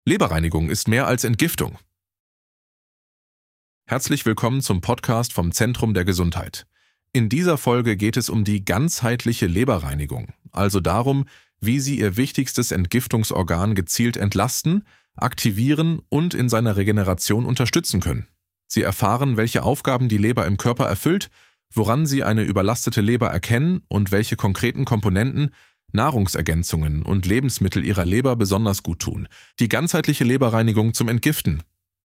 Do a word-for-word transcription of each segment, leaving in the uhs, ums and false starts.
Leberreinigung ist mehr als Entgiftung. Herzlich willkommen zum Podcast vom Zentrum der Gesundheit. In dieser Folge geht es um die ganzheitliche Leberreinigung, also darum, wie Sie Ihr wichtigstes Entgiftungsorgan gezielt entlasten, aktivieren und in seiner Regeneration unterstützen können. Sie erfahren, welche Aufgaben die Leber im Körper erfüllt, woran Sie eine überlastete Leber erkennen und welche konkreten Komponenten, Nahrungsergänzungen und Lebensmittel Ihrer Leber besonders gut tun. Die ganzheitliche Leberreinigung zum Entgiften.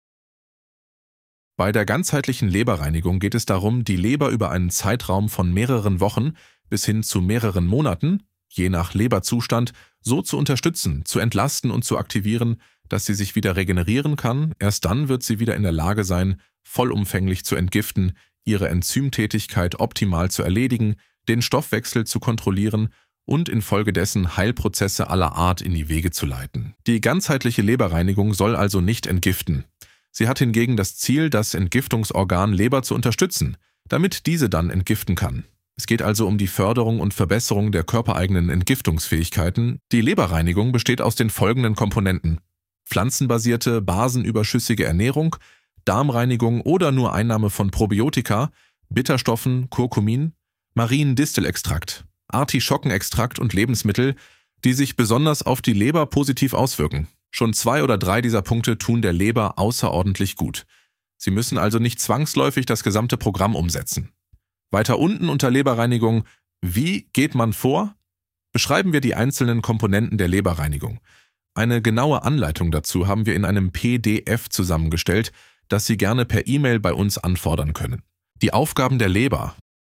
Bei der ganzheitlichen Leberreinigung geht es darum, die Leber über einen Zeitraum von mehreren Wochen bis hin zu mehreren Monaten, je nach Leberzustand, so zu unterstützen, zu entlasten und zu aktivieren, dass sie sich wieder regenerieren kann. Erst dann wird sie wieder in der Lage sein, vollumfänglich zu entgiften, ihre Enzymtätigkeit optimal zu erledigen, den Stoffwechsel zu kontrollieren und infolgedessen Heilprozesse aller Art in die Wege zu leiten. Die ganzheitliche Leberreinigung soll also nicht entgiften. Sie hat hingegen das Ziel, das Entgiftungsorgan Leber zu unterstützen, damit diese dann entgiften kann. Es geht also um die Förderung und Verbesserung der körpereigenen Entgiftungsfähigkeiten. Die Leberreinigung besteht aus den folgenden Komponenten: pflanzenbasierte, basenüberschüssige Ernährung, Darmreinigung oder nur Einnahme von Probiotika, Bitterstoffen, Kurkumin, Mariendistelextrakt, Artischockenextrakt und Lebensmittel, die sich besonders auf die Leber positiv auswirken. Schon zwei oder drei dieser Punkte tun der Leber außerordentlich gut. Sie müssen also nicht zwangsläufig das gesamte Programm umsetzen. Weiter unten unter Leberreinigung: Wie geht man vor? Beschreiben wir die einzelnen Komponenten der Leberreinigung. Eine genaue Anleitung dazu haben wir in einem P D F zusammengestellt, das Sie gerne per E-Mail bei uns anfordern können. Die Aufgaben der Leber.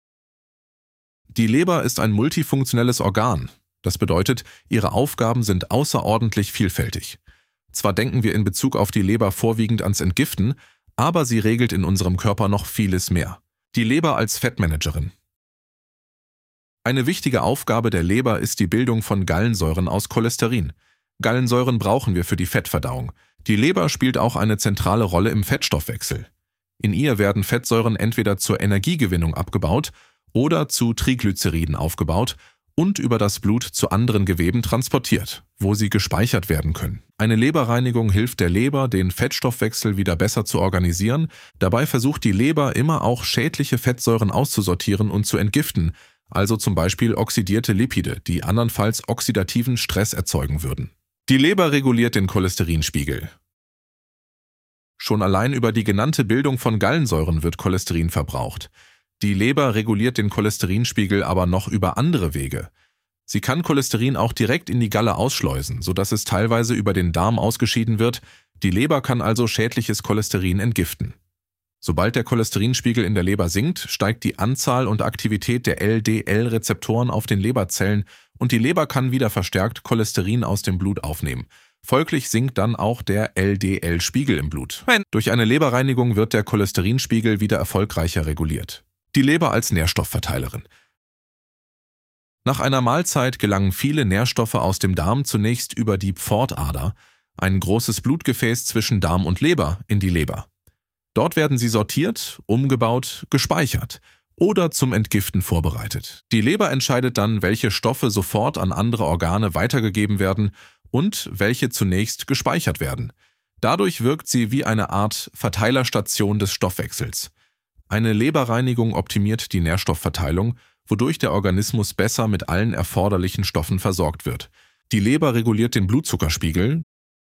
Die Leber ist ein multifunktionelles Organ. Das bedeutet, ihre Aufgaben sind außerordentlich vielfältig. Zwar denken wir in Bezug auf die Leber vorwiegend ans Entgiften, aber sie regelt in unserem Körper noch vieles mehr. Die Leber als Fettmanagerin. Eine wichtige Aufgabe der Leber ist die Bildung von Gallensäuren aus Cholesterin. Gallensäuren brauchen wir für die Fettverdauung. Die Leber spielt auch eine zentrale Rolle im Fettstoffwechsel. In ihr werden Fettsäuren entweder zur Energiegewinnung abgebaut oder zu Triglyceriden aufgebaut und über das Blut zu anderen Geweben transportiert, wo sie gespeichert werden können. Eine Leberreinigung hilft der Leber, den Fettstoffwechsel wieder besser zu organisieren. Dabei versucht die Leber immer auch schädliche Fettsäuren auszusortieren und zu entgiften, also zum Beispiel oxidierte Lipide, die andernfalls oxidativen Stress erzeugen würden. Die Leber reguliert den Cholesterinspiegel. Schon allein über die genannte Bildung von Gallensäuren wird Cholesterin verbraucht. Die Leber reguliert den Cholesterinspiegel aber noch über andere Wege. Sie kann Cholesterin auch direkt in die Galle ausschleusen, sodass es teilweise über den Darm ausgeschieden wird. Die Leber kann also schädliches Cholesterin entgiften. Sobald der Cholesterinspiegel in der Leber sinkt, steigt die Anzahl und Aktivität der L D L-Rezeptoren auf den Leberzellen und die Leber kann wieder verstärkt Cholesterin aus dem Blut aufnehmen. Folglich sinkt dann auch der L D L-Spiegel im Blut. Durch eine Leberreinigung wird der Cholesterinspiegel wieder erfolgreicher reguliert. Die Leber als Nährstoffverteilerin. Nach einer Mahlzeit gelangen viele Nährstoffe aus dem Darm zunächst über die Pfortader, ein großes Blutgefäß zwischen Darm und Leber, in die Leber. Dort werden sie sortiert, umgebaut, gespeichert oder zum Entgiften vorbereitet. Die Leber entscheidet dann, welche Stoffe sofort an andere Organe weitergegeben werden und welche zunächst gespeichert werden. Dadurch wirkt sie wie eine Art Verteilerstation des Stoffwechsels. Eine Leberreinigung optimiert die Nährstoffverteilung, wodurch der Organismus besser mit allen erforderlichen Stoffen versorgt wird. Die Leber reguliert den Blutzuckerspiegel.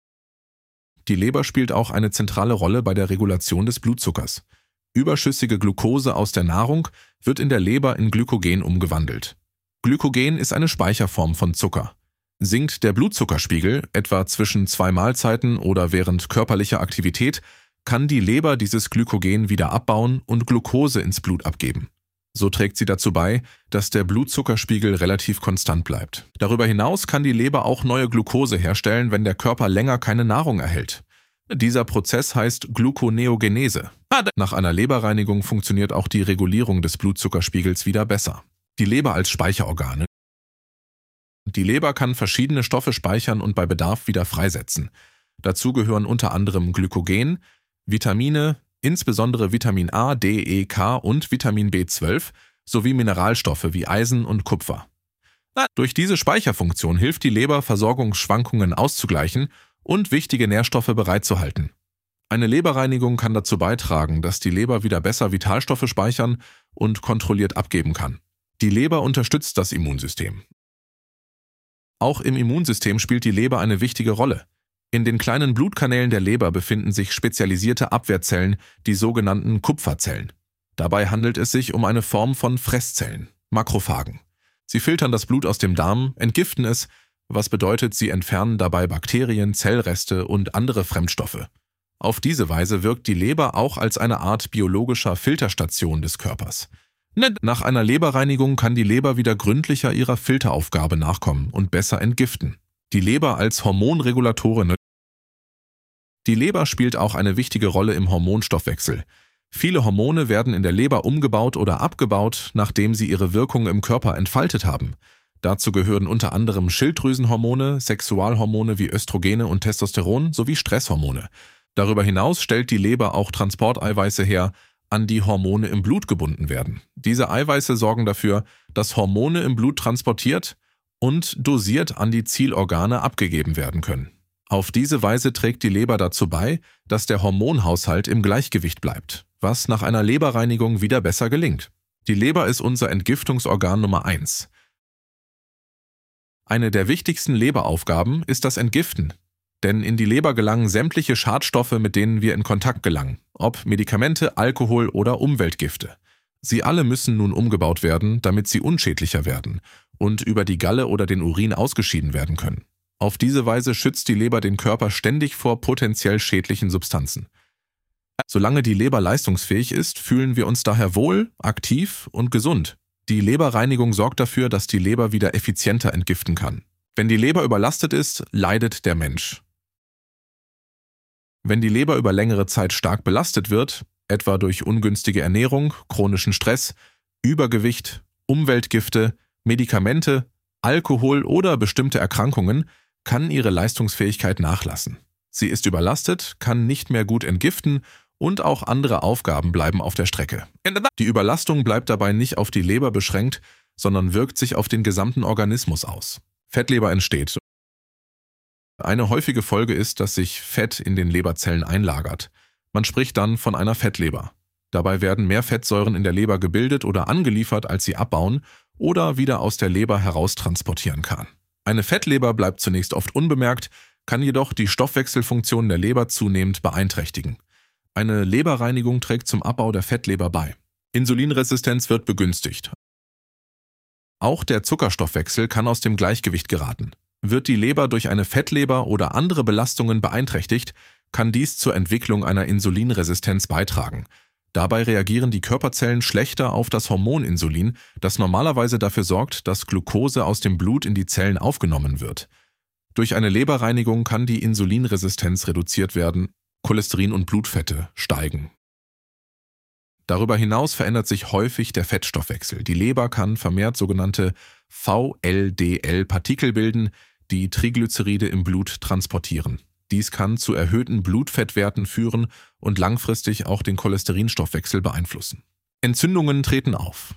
Die Leber spielt auch eine zentrale Rolle bei der Regulation des Blutzuckers. Überschüssige Glucose aus der Nahrung wird in der Leber in Glykogen umgewandelt. Glykogen ist eine Speicherform von Zucker. Sinkt der Blutzuckerspiegel, etwa zwischen zwei Mahlzeiten oder während körperlicher Aktivität, kann die Leber dieses Glykogen wieder abbauen und Glucose ins Blut abgeben. So trägt sie dazu bei, dass der Blutzuckerspiegel relativ konstant bleibt. Darüber hinaus kann die Leber auch neue Glucose herstellen, wenn der Körper länger keine Nahrung erhält. Dieser Prozess heißt Gluconeogenese. Nach einer Leberreinigung funktioniert auch die Regulierung des Blutzuckerspiegels wieder besser. Die Leber als Speicherorgane. Die Leber kann verschiedene Stoffe speichern und bei Bedarf wieder freisetzen. Dazu gehören unter anderem Glykogen, Vitamine, insbesondere Vitamin A, D, E, K und Vitamin B zwölf sowie Mineralstoffe wie Eisen und Kupfer. Durch diese Speicherfunktion hilft die Leber, Versorgungsschwankungen auszugleichen und wichtige Nährstoffe bereitzuhalten. Eine Leberreinigung kann dazu beitragen, dass die Leber wieder besser Vitalstoffe speichern und kontrolliert abgeben kann. Die Leber unterstützt das Immunsystem. Auch im Immunsystem spielt die Leber eine wichtige Rolle. In den kleinen Blutkanälen der Leber befinden sich spezialisierte Abwehrzellen, die sogenannten Kupferzellen. Dabei handelt es sich um eine Form von Fresszellen, Makrophagen. Sie filtern das Blut aus dem Darm, entgiften es, was bedeutet, sie entfernen dabei Bakterien, Zellreste und andere Fremdstoffe. Auf diese Weise wirkt die Leber auch als eine Art biologischer Filterstation des Körpers. Nach einer Leberreinigung kann die Leber wieder gründlicher ihrer Filteraufgabe nachkommen und besser entgiften. Die Leber als Hormonregulatorin. Die Leber spielt auch eine wichtige Rolle im Hormonstoffwechsel. Viele Hormone werden in der Leber umgebaut oder abgebaut, nachdem sie ihre Wirkung im Körper entfaltet haben. Dazu gehören unter anderem Schilddrüsenhormone, Sexualhormone wie Östrogene und Testosteron sowie Stresshormone. Darüber hinaus stellt die Leber auch Transporteiweiße her, an die Hormone im Blut gebunden werden. Diese Eiweiße sorgen dafür, dass Hormone im Blut transportiert und dosiert an die Zielorgane abgegeben werden können. Auf diese Weise trägt die Leber dazu bei, dass der Hormonhaushalt im Gleichgewicht bleibt, was nach einer Leberreinigung wieder besser gelingt. Die Leber ist unser Entgiftungsorgan Nummer eins. Eine der wichtigsten Leberaufgaben ist das Entgiften, denn in die Leber gelangen sämtliche Schadstoffe, mit denen wir in Kontakt gelangen, ob Medikamente, Alkohol oder Umweltgifte. Sie alle müssen nun umgebaut werden, damit sie unschädlicher werden und über die Galle oder den Urin ausgeschieden werden können. Auf diese Weise schützt die Leber den Körper ständig vor potenziell schädlichen Substanzen. Solange die Leber leistungsfähig ist, fühlen wir uns daher wohl, aktiv und gesund. Die Leberreinigung sorgt dafür, dass die Leber wieder effizienter entgiften kann. Wenn die Leber überlastet ist, leidet der Mensch. Wenn die Leber über längere Zeit stark belastet wird, etwa durch ungünstige Ernährung, chronischen Stress, Übergewicht, Umweltgifte, Medikamente, Alkohol oder bestimmte Erkrankungen, kann ihre Leistungsfähigkeit nachlassen. Sie ist überlastet, kann nicht mehr gut entgiften und auch andere Aufgaben bleiben auf der Strecke. Die Überlastung bleibt dabei nicht auf die Leber beschränkt, sondern wirkt sich auf den gesamten Organismus aus. Fettleber entsteht. Eine häufige Folge ist, dass sich Fett in den Leberzellen einlagert. Man spricht dann von einer Fettleber. Dabei werden mehr Fettsäuren in der Leber gebildet oder angeliefert, als sie abbauen oder wieder aus der Leber heraustransportieren kann. Eine Fettleber bleibt zunächst oft unbemerkt, kann jedoch die Stoffwechselfunktion der Leber zunehmend beeinträchtigen. Eine Leberreinigung trägt zum Abbau der Fettleber bei. Insulinresistenz wird begünstigt. Auch der Zuckerstoffwechsel kann aus dem Gleichgewicht geraten. Wird die Leber durch eine Fettleber oder andere Belastungen beeinträchtigt, kann dies zur Entwicklung einer Insulinresistenz beitragen. Dabei reagieren die Körperzellen schlechter auf das Hormon Insulin, das normalerweise dafür sorgt, dass Glucose aus dem Blut in die Zellen aufgenommen wird. Durch eine Leberreinigung kann die Insulinresistenz reduziert werden, Cholesterin und Blutfette steigen. Darüber hinaus verändert sich häufig der Fettstoffwechsel. Die Leber kann vermehrt sogenannte V L D L-Partikel bilden, die Triglyceride im Blut transportieren. Dies kann zu erhöhten Blutfettwerten führen und langfristig auch den Cholesterinstoffwechsel beeinflussen. Entzündungen treten auf.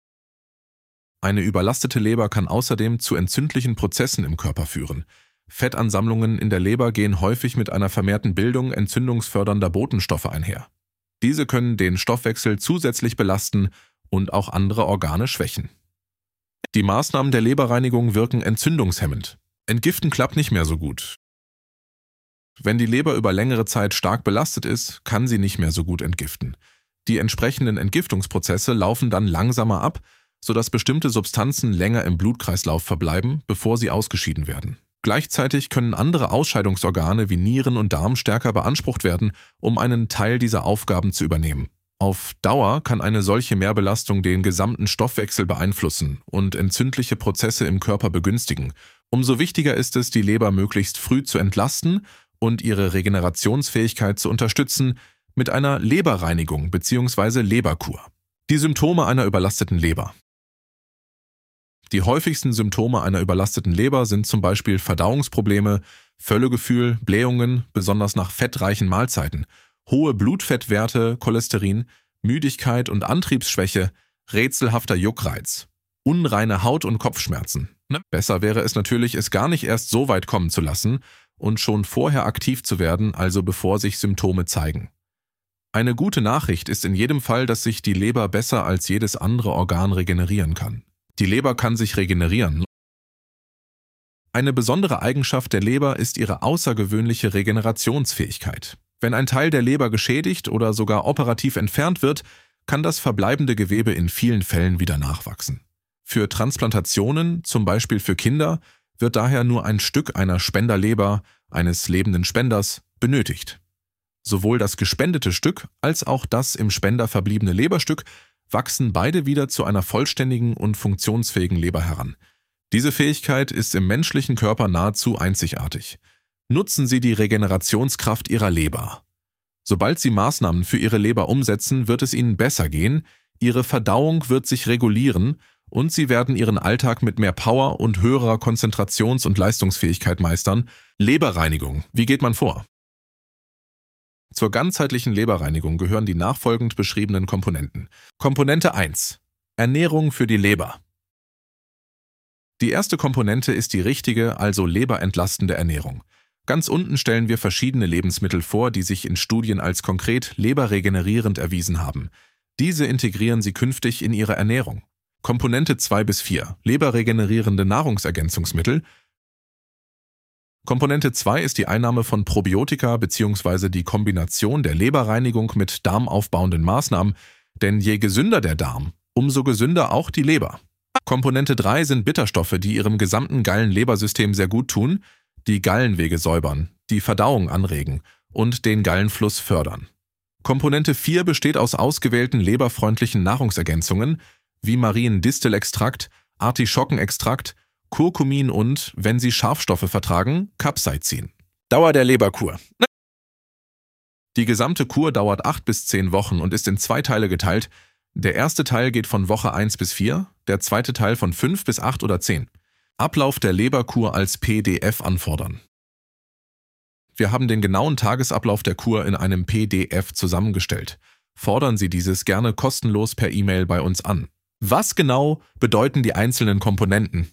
Eine überlastete Leber kann außerdem zu entzündlichen Prozessen im Körper führen. Fettansammlungen in der Leber gehen häufig mit einer vermehrten Bildung entzündungsfördernder Botenstoffe einher. Diese können den Stoffwechsel zusätzlich belasten und auch andere Organe schwächen. Die Maßnahmen der Leberreinigung wirken entzündungshemmend. Entgiften klappt nicht mehr so gut. Wenn die Leber über längere Zeit stark belastet ist, kann sie nicht mehr so gut entgiften. Die entsprechenden Entgiftungsprozesse laufen dann langsamer ab, sodass bestimmte Substanzen länger im Blutkreislauf verbleiben, bevor sie ausgeschieden werden. Gleichzeitig können andere Ausscheidungsorgane wie Nieren und Darm stärker beansprucht werden, um einen Teil dieser Aufgaben zu übernehmen. Auf Dauer kann eine solche Mehrbelastung den gesamten Stoffwechsel beeinflussen und entzündliche Prozesse im Körper begünstigen. Umso wichtiger ist es, die Leber möglichst früh zu entlasten und ihre Regenerationsfähigkeit zu unterstützen mit einer Leberreinigung bzw. Leberkur. Die Symptome einer überlasteten Leber. Die häufigsten Symptome einer überlasteten Leber sind zum Beispiel Verdauungsprobleme, Völlegefühl, Blähungen, besonders nach fettreichen Mahlzeiten, hohe Blutfettwerte, Cholesterin, Müdigkeit und Antriebsschwäche, rätselhafter Juckreiz, unreine Haut und Kopfschmerzen. Besser wäre es natürlich, es gar nicht erst so weit kommen zu lassen und schon vorher aktiv zu werden, also bevor sich Symptome zeigen. Eine gute Nachricht ist in jedem Fall, dass sich die Leber besser als jedes andere Organ regenerieren kann. Die Leber kann sich regenerieren. Eine besondere Eigenschaft der Leber ist ihre außergewöhnliche Regenerationsfähigkeit. Wenn ein Teil der Leber geschädigt oder sogar operativ entfernt wird, kann das verbleibende Gewebe in vielen Fällen wieder nachwachsen. Für Transplantationen, zum Beispiel für Kinder, wird daher nur ein Stück einer Spenderleber, eines lebenden Spenders, benötigt. Sowohl das gespendete Stück als auch das im Spender verbliebene Leberstück wachsen beide wieder zu einer vollständigen und funktionsfähigen Leber heran. Diese Fähigkeit ist im menschlichen Körper nahezu einzigartig. Nutzen Sie die Regenerationskraft Ihrer Leber. Sobald Sie Maßnahmen für Ihre Leber umsetzen, wird es Ihnen besser gehen, Ihre Verdauung wird sich regulieren und Sie werden Ihren Alltag mit mehr Power und höherer Konzentrations- und Leistungsfähigkeit meistern. Leberreinigung. Wie geht man vor? Zur ganzheitlichen Leberreinigung gehören die nachfolgend beschriebenen Komponenten. Komponente eins. Ernährung für die Leber. Die erste Komponente ist die richtige, also leberentlastende Ernährung. Ganz unten stellen wir verschiedene Lebensmittel vor, die sich in Studien als konkret leberregenerierend erwiesen haben. Diese integrieren Sie künftig in Ihre Ernährung. Komponente zwei bis vier. Leberregenerierende Nahrungsergänzungsmittel. Komponente zwei ist die Einnahme von Probiotika bzw. die Kombination der Leberreinigung mit darmaufbauenden Maßnahmen, denn je gesünder der Darm, umso gesünder auch die Leber. Komponente drei sind Bitterstoffe, die Ihrem gesamten Gallen-Lebersystem sehr gut tun, die Gallenwege säubern, die Verdauung anregen und den Gallenfluss fördern. Komponente vier besteht aus ausgewählten leberfreundlichen Nahrungsergänzungen wie Mariendistelextrakt, Artischockenextrakt, Kurkumin und, wenn Sie Scharfstoffe vertragen, Capsaicin. Dauer der Leberkur. Die gesamte Kur dauert acht bis zehn Wochen und ist in zwei Teile geteilt. Der erste Teil geht von Woche eins bis vier, der zweite Teil von fünf bis acht oder zehn. Ablauf der Leberkur als P D F anfordern. Wir haben den genauen Tagesablauf der Kur in einem P D F zusammengestellt. Fordern Sie dieses gerne kostenlos per E-Mail bei uns an. Was genau bedeuten die einzelnen Komponenten?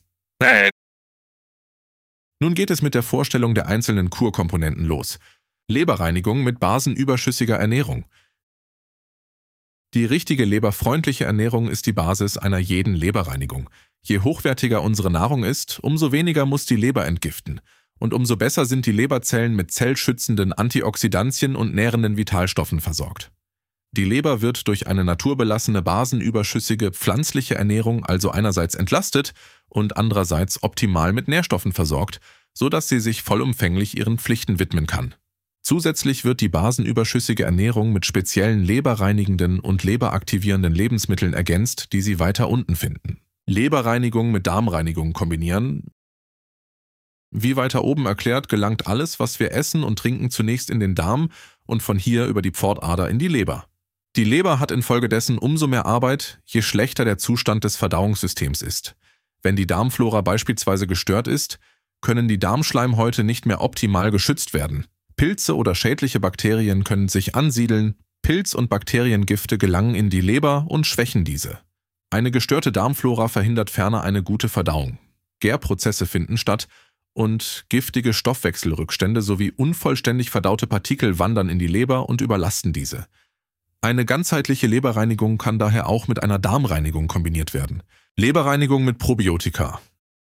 Nun geht es mit der Vorstellung der einzelnen Kurkomponenten los. Leberreinigung mit basenüberschüssiger Ernährung. Die richtige leberfreundliche Ernährung ist die Basis einer jeden Leberreinigung. Je hochwertiger unsere Nahrung ist, umso weniger muss die Leber entgiften. Und umso besser sind die Leberzellen mit zellschützenden Antioxidantien und nährenden Vitalstoffen versorgt. Die Leber wird durch eine naturbelassene, basenüberschüssige, pflanzliche Ernährung also einerseits entlastet und andererseits optimal mit Nährstoffen versorgt, sodass sie sich vollumfänglich ihren Pflichten widmen kann. Zusätzlich wird die basenüberschüssige Ernährung mit speziellen leberreinigenden und leberaktivierenden Lebensmitteln ergänzt, die Sie weiter unten finden. Leberreinigung mit Darmreinigung kombinieren. Wie weiter oben erklärt, gelangt alles, was wir essen und trinken, zunächst in den Darm und von hier über die Pfortader in die Leber. Die Leber hat infolgedessen umso mehr Arbeit, je schlechter der Zustand des Verdauungssystems ist. Wenn die Darmflora beispielsweise gestört ist, können die Darmschleimhäute nicht mehr optimal geschützt werden. Pilze oder schädliche Bakterien können sich ansiedeln, Pilz- und Bakteriengifte gelangen in die Leber und schwächen diese. Eine gestörte Darmflora verhindert ferner eine gute Verdauung. Gärprozesse finden statt und giftige Stoffwechselrückstände sowie unvollständig verdaute Partikel wandern in die Leber und überlasten diese. Eine ganzheitliche Leberreinigung kann daher auch mit einer Darmreinigung kombiniert werden. Leberreinigung mit Probiotika.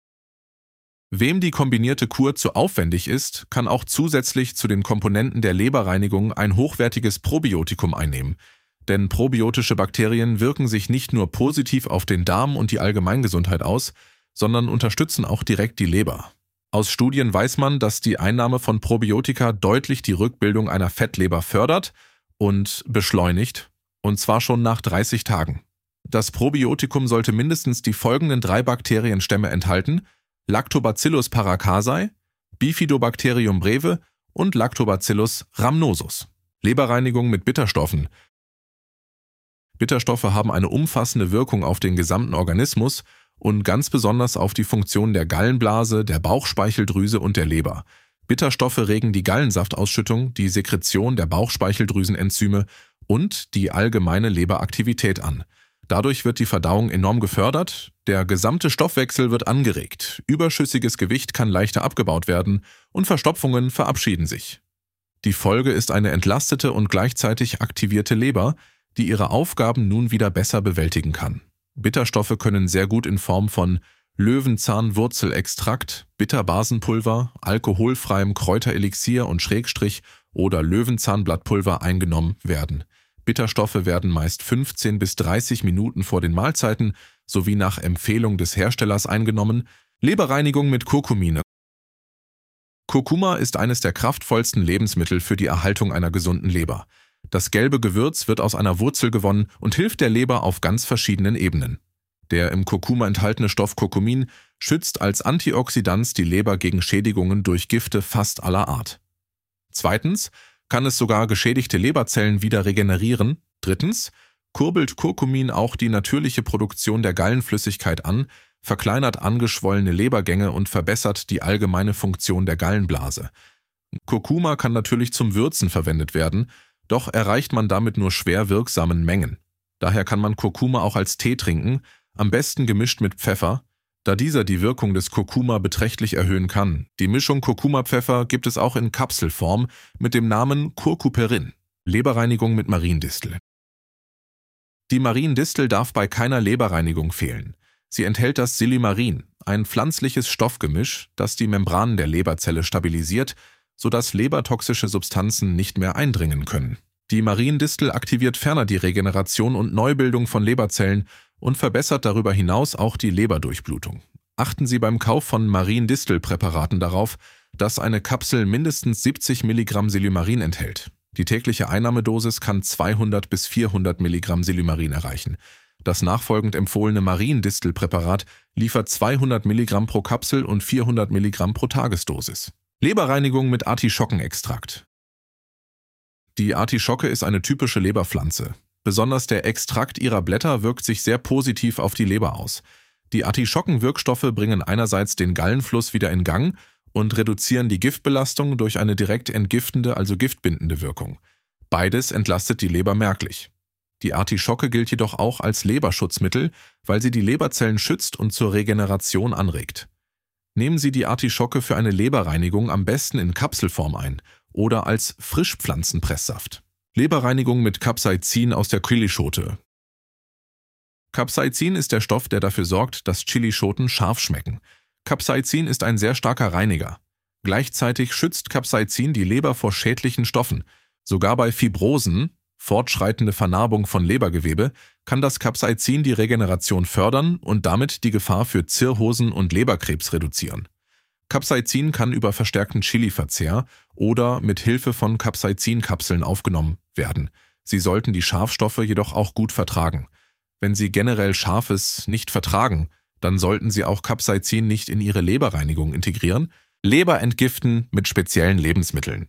Wem die kombinierte Kur zu aufwendig ist, kann auch zusätzlich zu den Komponenten der Leberreinigung ein hochwertiges Probiotikum einnehmen. Denn probiotische Bakterien wirken sich nicht nur positiv auf den Darm und die Allgemeingesundheit aus, sondern unterstützen auch direkt die Leber. Aus Studien weiß man, dass die Einnahme von Probiotika deutlich die Rückbildung einer Fettleber fördert und beschleunigt, und zwar schon nach dreißig Tagen. Das Probiotikum sollte mindestens die folgenden drei Bakterienstämme enthalten: Lactobacillus paracasei, Bifidobacterium breve und Lactobacillus rhamnosus. Leberreinigung mit Bitterstoffen. Bitterstoffe haben eine umfassende Wirkung auf den gesamten Organismus und ganz besonders auf die Funktion der Gallenblase, der Bauchspeicheldrüse und der Leber. Bitterstoffe regen die Gallensaftausschüttung, die Sekretion der Bauchspeicheldrüsenenzyme und die allgemeine Leberaktivität an. Dadurch wird die Verdauung enorm gefördert, der gesamte Stoffwechsel wird angeregt, überschüssiges Gewicht kann leichter abgebaut werden und Verstopfungen verabschieden sich. Die Folge ist eine entlastete und gleichzeitig aktivierte Leber, die ihre Aufgaben nun wieder besser bewältigen kann. Bitterstoffe können sehr gut in Form von Löwenzahnwurzelextrakt, Bitterbasenpulver, alkoholfreiem Kräuterelixier und Schrägstrich oder Löwenzahnblattpulver eingenommen werden. Bitterstoffe werden meist fünfzehn bis dreißig Minuten vor den Mahlzeiten sowie nach Empfehlung des Herstellers eingenommen. Leberreinigung mit Kurkumin. Kurkuma ist eines der kraftvollsten Lebensmittel für die Erhaltung einer gesunden Leber. Das gelbe Gewürz wird aus einer Wurzel gewonnen und hilft der Leber auf ganz verschiedenen Ebenen. Der im Kurkuma enthaltene Stoff Kurkumin schützt als Antioxidant die Leber gegen Schädigungen durch Gifte fast aller Art. Zweitens kann es sogar geschädigte Leberzellen wieder regenerieren. Drittens kurbelt Kurkumin auch die natürliche Produktion der Gallenflüssigkeit an, verkleinert angeschwollene Lebergänge und verbessert die allgemeine Funktion der Gallenblase. Kurkuma kann natürlich zum Würzen verwendet werden, doch erreicht man damit nur schwer wirksamen Mengen. Daher kann man Kurkuma auch als Tee trinken, am besten gemischt mit Pfeffer, da dieser die Wirkung des Kurkuma beträchtlich erhöhen kann. Die Mischung Kurkuma-Pfeffer gibt es auch in Kapselform mit dem Namen Curcuperin. Leberreinigung mit Mariendistel. Die Mariendistel darf bei keiner Leberreinigung fehlen. Sie enthält das Silimarin, ein pflanzliches Stoffgemisch, das die Membranen der Leberzelle stabilisiert, sodass lebertoxische Substanzen nicht mehr eindringen können. Die Mariendistel aktiviert ferner die Regeneration und Neubildung von Leberzellen und verbessert darüber hinaus auch die Leberdurchblutung. Achten Sie beim Kauf von Mariendistelpräparaten darauf, dass eine Kapsel mindestens siebzig Milligramm Silimarin enthält. Die tägliche Einnahmedosis kann zweihundert bis vierhundert Milligramm Silimarin erreichen. Das nachfolgend empfohlene Mariendistelpräparat liefert zweihundert Milligramm pro Kapsel und vierhundert Milligramm pro Tagesdosis. Leberreinigung mit Artischockenextrakt. Die Artischocke ist eine typische Leberpflanze. Besonders der Extrakt ihrer Blätter wirkt sich sehr positiv auf die Leber aus. Die Artischockenwirkstoffe bringen einerseits den Gallenfluss wieder in Gang und reduzieren die Giftbelastung durch eine direkt entgiftende, also giftbindende Wirkung. Beides entlastet die Leber merklich. Die Artischocke gilt jedoch auch als Leberschutzmittel, weil sie die Leberzellen schützt und zur Regeneration anregt. Nehmen Sie die Artischocke für eine Leberreinigung am besten in Kapselform ein oder als Frischpflanzenpresssaft. Leberreinigung mit Capsaicin aus der Chilischote. Capsaicin ist der Stoff, der dafür sorgt, dass Chilischoten scharf schmecken. Capsaicin ist ein sehr starker Reiniger. Gleichzeitig schützt Capsaicin die Leber vor schädlichen Stoffen. Sogar bei Fibrosen, fortschreitende Vernarbung von Lebergewebe, kann das Capsaicin die Regeneration fördern und damit die Gefahr für Zirrhosen und Leberkrebs reduzieren. Capsaicin kann über verstärkten Chili-Verzehr oder mit Hilfe von Capsaicin-Kapseln aufgenommen werden. Sie sollten die Scharfstoffe jedoch auch gut vertragen. Wenn Sie generell Scharfes nicht vertragen, dann sollten Sie auch Capsaicin nicht in Ihre Leberreinigung integrieren. Leber entgiften mit speziellen Lebensmitteln.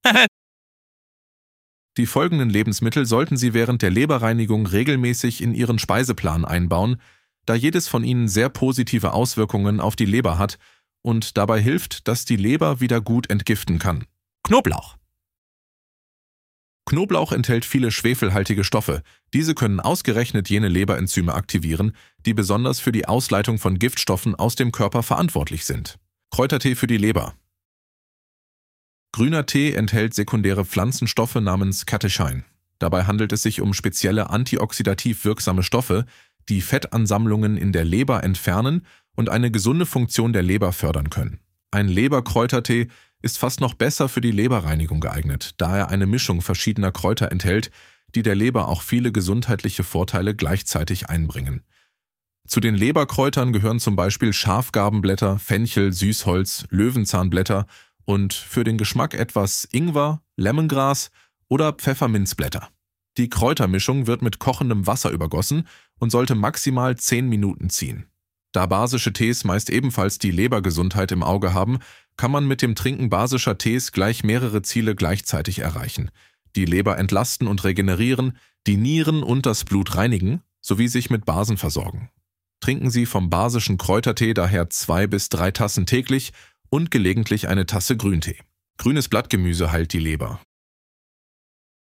Die folgenden Lebensmittel sollten Sie während der Leberreinigung regelmäßig in Ihren Speiseplan einbauen, da jedes von ihnen sehr positive Auswirkungen auf die Leber hat und dabei hilft, dass die Leber wieder gut entgiften kann. Knoblauch. Knoblauch enthält viele schwefelhaltige Stoffe. Diese können ausgerechnet jene Leberenzyme aktivieren, die besonders für die Ausleitung von Giftstoffen aus dem Körper verantwortlich sind. Kräutertee für die Leber. Grüner Tee enthält sekundäre Pflanzenstoffe namens Catechein. Dabei handelt es sich um spezielle antioxidativ wirksame Stoffe, die Fettansammlungen in der Leber entfernen und eine gesunde Funktion der Leber fördern können. Ein Leberkräutertee ist fast noch besser für die Leberreinigung geeignet, da er eine Mischung verschiedener Kräuter enthält, die der Leber auch viele gesundheitliche Vorteile gleichzeitig einbringen. Zu den Leberkräutern gehören zum Beispiel Schafgarbenblätter, Fenchel, Süßholz, Löwenzahnblätter und für den Geschmack etwas Ingwer, Lemongras oder Pfefferminzblätter. Die Kräutermischung wird mit kochendem Wasser übergossen und sollte maximal zehn Minuten ziehen. Da basische Tees meist ebenfalls die Lebergesundheit im Auge haben, kann man mit dem Trinken basischer Tees gleich mehrere Ziele gleichzeitig erreichen. Die Leber entlasten und regenerieren, die Nieren und das Blut reinigen, sowie sich mit Basen versorgen. Trinken Sie vom basischen Kräutertee daher zwei bis drei Tassen täglich und gelegentlich eine Tasse Grüntee. Grünes Blattgemüse heilt die Leber.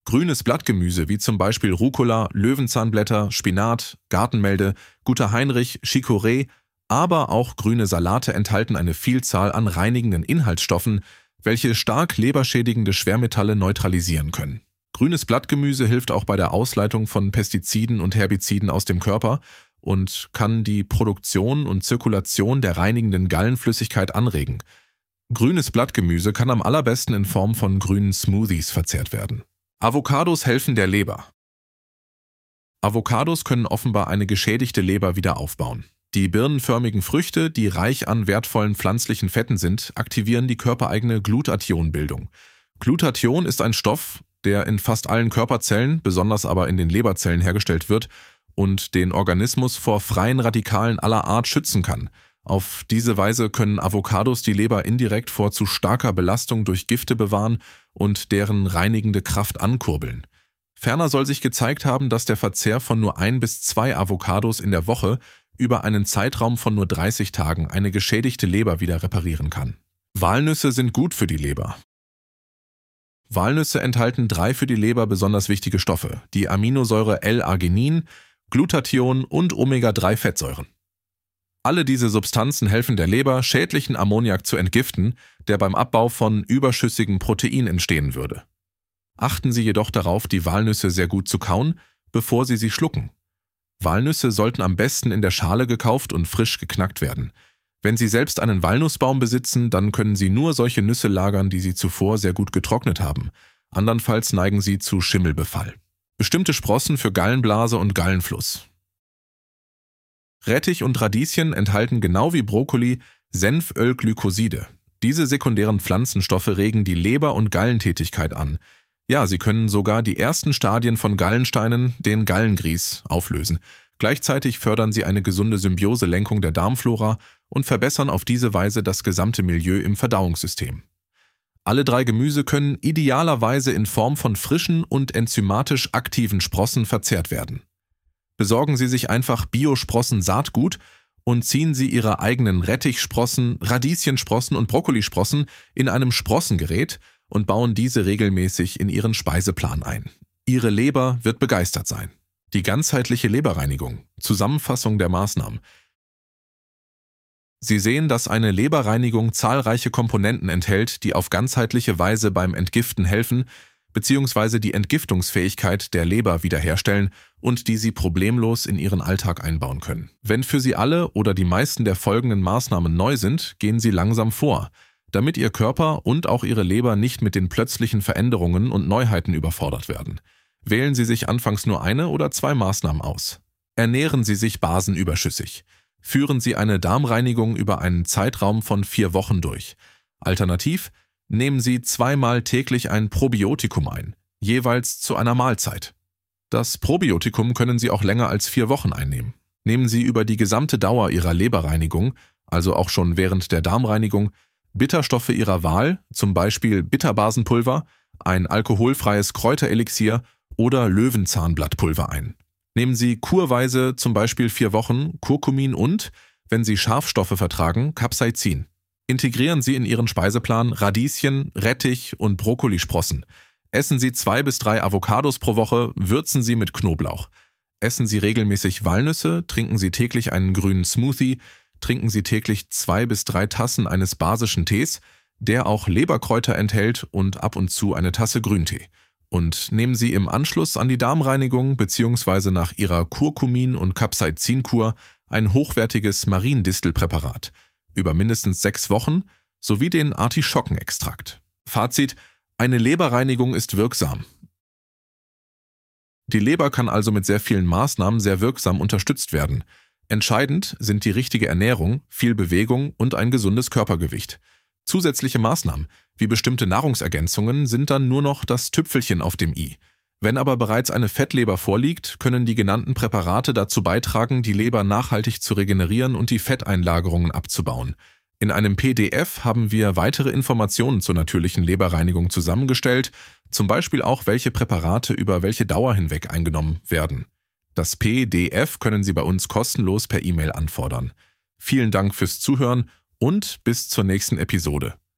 Grünes Blattgemüse wie zum Beispiel Rucola, Löwenzahnblätter, Spinat, Gartenmelde, Guter Heinrich, Chicorée, aber auch grüne Salate enthalten eine Vielzahl an reinigenden Inhaltsstoffen, welche stark leberschädigende Schwermetalle neutralisieren können. Grünes Blattgemüse hilft auch bei der Ausleitung von Pestiziden und Herbiziden aus dem Körper und kann die Produktion und Zirkulation der reinigenden Gallenflüssigkeit anregen. Grünes Blattgemüse kann am allerbesten in Form von grünen Smoothies verzehrt werden. Avocados helfen der Leber. Avocados können offenbar eine geschädigte Leber wieder aufbauen. Die birnenförmigen Früchte, die reich an wertvollen pflanzlichen Fetten sind, aktivieren die körpereigene Glutathionbildung. Glutathion ist ein Stoff, der in fast allen Körperzellen, besonders aber in den Leberzellen hergestellt wird und den Organismus vor freien Radikalen aller Art schützen kann. Auf diese Weise können Avocados die Leber indirekt vor zu starker Belastung durch Gifte bewahren und deren reinigende Kraft ankurbeln. Ferner soll sich gezeigt haben, dass der Verzehr von nur ein bis zwei Avocados in der Woche über einen Zeitraum von nur dreißig Tagen eine geschädigte Leber wieder reparieren kann. Walnüsse sind gut für die Leber. Walnüsse enthalten drei für die Leber besonders wichtige Stoffe, die Aminosäure L-Arginin, Glutathion und Omega drei Fettsäuren. Alle diese Substanzen helfen der Leber, schädlichen Ammoniak zu entgiften, der beim Abbau von überschüssigem Protein entstehen würde. Achten Sie jedoch darauf, die Walnüsse sehr gut zu kauen, bevor Sie sie schlucken. Walnüsse sollten am besten in der Schale gekauft und frisch geknackt werden. Wenn Sie selbst einen Walnussbaum besitzen, dann können Sie nur solche Nüsse lagern, die Sie zuvor sehr gut getrocknet haben. Andernfalls neigen sie zu Schimmelbefall. Bestimmte Sprossen für Gallenblase und Gallenfluss. Rettich und Radieschen enthalten genau wie Brokkoli Senfölglykoside. Diese sekundären Pflanzenstoffe regen die Leber- und Gallentätigkeit an. Ja, sie können sogar die ersten Stadien von Gallensteinen, den Gallengries, auflösen. Gleichzeitig fördern sie eine gesunde Symbioselenkung der Darmflora und verbessern auf diese Weise das gesamte Milieu im Verdauungssystem. Alle drei Gemüse können idealerweise in Form von frischen und enzymatisch aktiven Sprossen verzehrt werden. Besorgen Sie sich einfach Biosprossen-Saatgut und ziehen Sie Ihre eigenen Rettichsprossen, Radieschensprossen und Brokkolisprossen in einem Sprossengerät und bauen diese regelmäßig in Ihren Speiseplan ein. Ihre Leber wird begeistert sein. Die ganzheitliche Leberreinigung. Zusammenfassung der Maßnahmen. Sie sehen, dass eine Leberreinigung zahlreiche Komponenten enthält, die auf ganzheitliche Weise beim Entgiften helfen bzw. die Entgiftungsfähigkeit der Leber wiederherstellen und die Sie problemlos in Ihren Alltag einbauen können. Wenn für Sie alle oder die meisten der folgenden Maßnahmen neu sind, gehen Sie langsam vor, damit Ihr Körper und auch Ihre Leber nicht mit den plötzlichen Veränderungen und Neuheiten überfordert werden. Wählen Sie sich anfangs nur eine oder zwei Maßnahmen aus. Ernähren Sie sich basenüberschüssig. Führen Sie eine Darmreinigung über einen Zeitraum von vier Wochen durch. Alternativ nehmen Sie zweimal täglich ein Probiotikum ein, jeweils zu einer Mahlzeit. Das Probiotikum können Sie auch länger als vier Wochen einnehmen. Nehmen Sie über die gesamte Dauer Ihrer Leberreinigung, also auch schon während der Darmreinigung, Bitterstoffe Ihrer Wahl, zum Beispiel Bitterbasenpulver, ein alkoholfreies Kräuterelixier oder Löwenzahnblattpulver ein. Nehmen Sie kurweise zum Beispiel vier Wochen Kurkumin und, wenn Sie Schafstoffe vertragen, Capsaicin. Integrieren Sie in Ihren Speiseplan Radieschen, Rettich und Brokkolisprossen. Essen Sie zwei bis drei Avocados pro Woche, würzen Sie mit Knoblauch. Essen Sie regelmäßig Walnüsse, trinken Sie täglich einen grünen Smoothie, trinken Sie täglich zwei bis drei Tassen eines basischen Tees, der auch Leberkräuter enthält und ab und zu eine Tasse Grüntee. Und nehmen Sie im Anschluss an die Darmreinigung bzw. nach Ihrer Kurkumin- und Capsaicinkur ein hochwertiges Mariendistelpräparat über mindestens sechs Wochen sowie den Artischockenextrakt. Fazit: Eine Leberreinigung ist wirksam. Die Leber kann also mit sehr vielen Maßnahmen sehr wirksam unterstützt werden. Entscheidend sind die richtige Ernährung, viel Bewegung und ein gesundes Körpergewicht. Zusätzliche Maßnahmen, wie bestimmte Nahrungsergänzungen, sind dann nur noch das Tüpfelchen auf dem i. Wenn aber bereits eine Fettleber vorliegt, können die genannten Präparate dazu beitragen, die Leber nachhaltig zu regenerieren und die Fetteinlagerungen abzubauen. In einem P D F haben wir weitere Informationen zur natürlichen Leberreinigung zusammengestellt, zum Beispiel auch, welche Präparate über welche Dauer hinweg eingenommen werden. Das P D F können Sie bei uns kostenlos per E-Mail anfordern. Vielen Dank fürs Zuhören und bis zur nächsten Episode.